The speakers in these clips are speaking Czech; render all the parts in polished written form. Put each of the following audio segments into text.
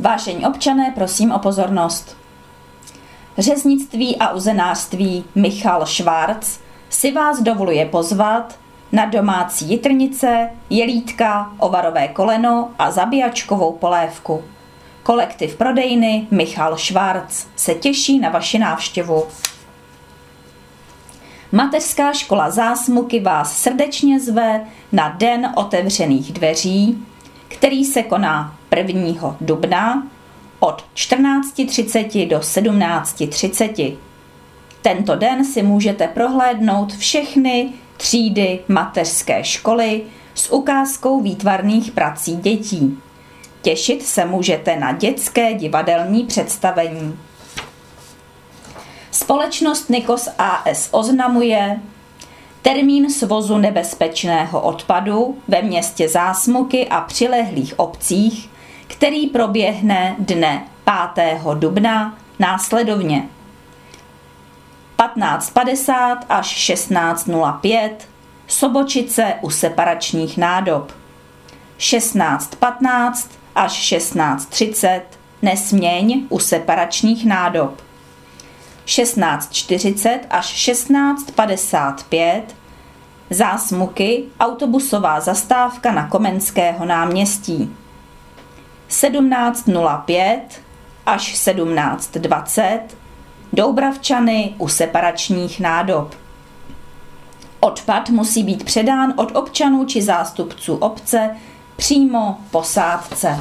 Vážení občané, prosím o pozornost. Řeznictví a uzenářství Michal Švarc si vás dovoluje pozvat na domácí jitrnice, jelítka, ovarové koleno a zabíjačkovou polévku. Kolektiv prodejny Michal Švarc se těší na vaši návštěvu. Mateřská škola Zásmuky vás srdečně zve na Den otevřených dveří, který se koná 1. dubna od 14:30 do 17:30. Tento den si můžete prohlédnout všechny třídy mateřské školy s ukázkou výtvarných prací dětí. Těšit se můžete na dětské divadelní představení. Společnost Nikos a.s. oznamuje termín svozu nebezpečného odpadu ve městě Zásmuky a přilehlých obcích, který proběhne dne 5. dubna následovně 15:50 až 16:05 Sobočice u separačních nádob, 16:15 až 16:30 Nesměň u separačních nádob, 16:40 až 16:55 Zásmuky, autobusová zastávka na Komenského náměstí, 17:05 až 17:20 Doubravčany u separačních nádob. Odpad musí být předán od občanů či zástupců obce přímo posádce.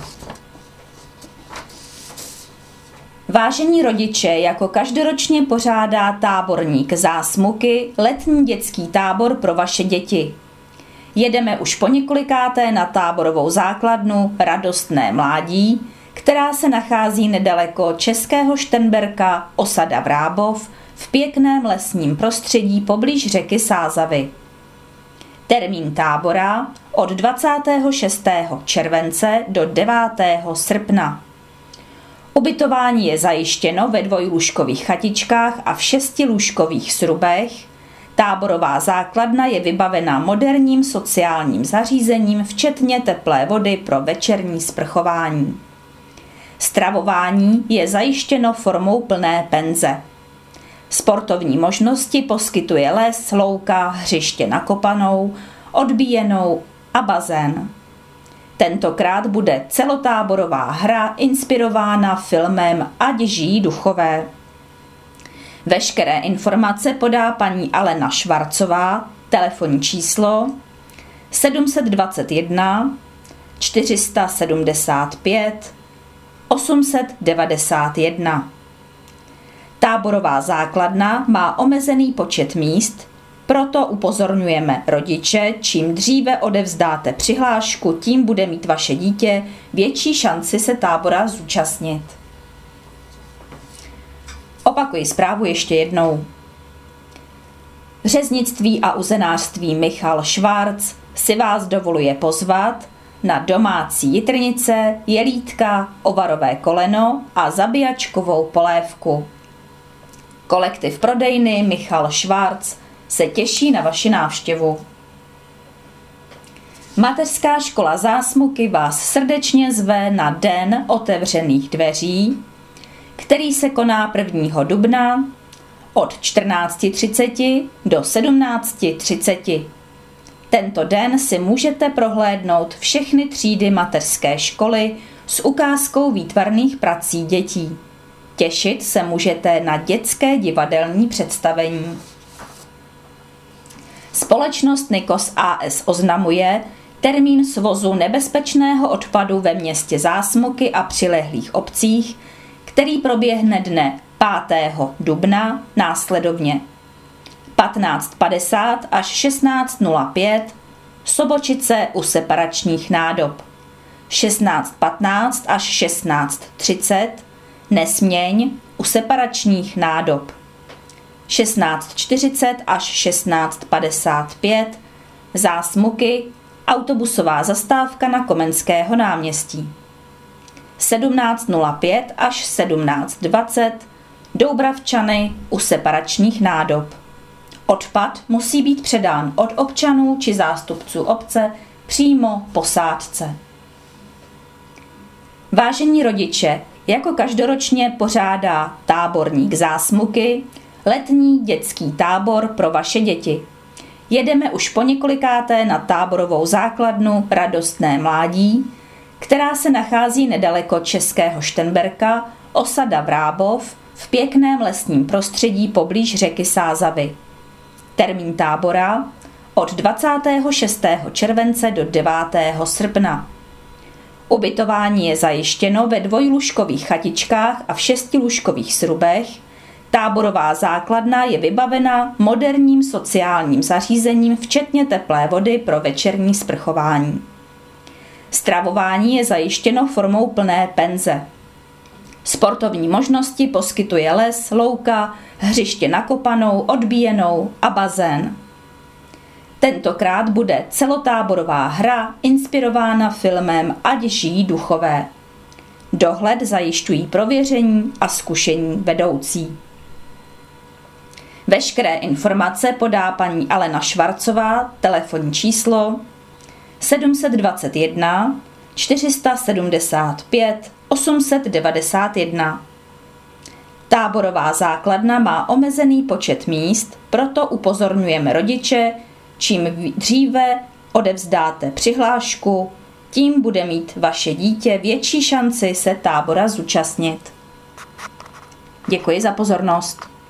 Vážení rodiče, jako každoročně pořádá táborník Zásmuky letní dětský tábor pro vaše děti. Jedeme už poněkolikáté na táborovou základnu Radostné mládí, která se nachází nedaleko Českého Šternberka, osada Vrábov, v pěkném lesním prostředí poblíž řeky Sázavy. Termín tábora od 26. července do 9. srpna. Ubytování je zajištěno ve 2lůžkových chatičkách a v 6lůžkových srubech. Táborová základna je vybavena moderním sociálním zařízením, včetně teplé vody pro večerní sprchování. Stravování je zajištěno formou plné penze. Sportovní možnosti poskytuje les, louka, hřiště na kopanou, odbíjenou a bazén. Tentokrát bude celotáborová hra inspirována filmem Ať žijí duchové. Veškeré informace podá paní Alena Švarcová, telefonní číslo 721 475 891. Táborová základna má omezený počet míst, proto upozorňujeme rodiče, čím dříve odevzdáte přihlášku, tím bude mít vaše dítě větší šanci se tábora zúčastnit. Opakuji zprávu ještě jednou. Řeznictví a uzenářství Michal Švarc si vás dovoluje pozvat na domácí jitrnice, jelítka, ovarové koleno a zabíjačkovou polévku. Kolektiv prodejny Michal Švarc se těší na vaši návštěvu. Mateřská škola Zásmuky vás srdečně zve na Den otevřených dveří, který se koná 1. dubna od 14:30 do 17:30. Tento den si můžete prohlédnout všechny třídy mateřské školy s ukázkou výtvarných prací dětí. Těšit se můžete na dětské divadelní představení. Společnost Nikos a.s. oznamuje termín svozu nebezpečného odpadu ve městě Zásmuky a přilehlých obcích, který proběhne dne 5. dubna následovně 15:50 až 16:05 Sobočice u separačních nádob, 16:15 až 16:30 Nesměň u separačních nádob, 16:40 až 16:55 Zásmuky, autobusová zastávka na Komenského náměstí, 17:05 až 17:20 Doubravčany u separačních nádob. Odpad musí být předán od občanů či zástupců obce přímo posádce. Vážení rodiče, jako každoročně pořádá táborník Zásmuky letní dětský tábor pro vaše děti. Jedeme už poněkolikáté na táborovou základnu Radostné mládí, která se nachází nedaleko českého Šternberka, osada Vrábov, v pěkném lesním prostředí poblíž řeky Sázavy. Termín tábora od 26. července do 9. srpna. Ubytování je zajištěno ve dvojlůžkových chatičkách a v 6lůžkových srubech. Táborová základna je vybavena moderním sociálním zařízením včetně teplé vody pro večerní sprchování. Stravování je zajištěno formou plné penze. Sportovní možnosti poskytuje les, louka, hřiště na kopanou, odbíjenou a bazén. Tentokrát bude celotáborová hra inspirována filmem Ať žijí duchové. Dohled zajišťují prověření a zkušení vedoucí. Veškeré informace podá paní Alena Švarcová, telefonní číslo 721 475 891. Táborová základna má omezený počet míst, proto upozorňujeme rodiče, čím dříve odevzdáte přihlášku, tím bude mít vaše dítě větší šanci se tábora zúčastnit. Děkuji za pozornost.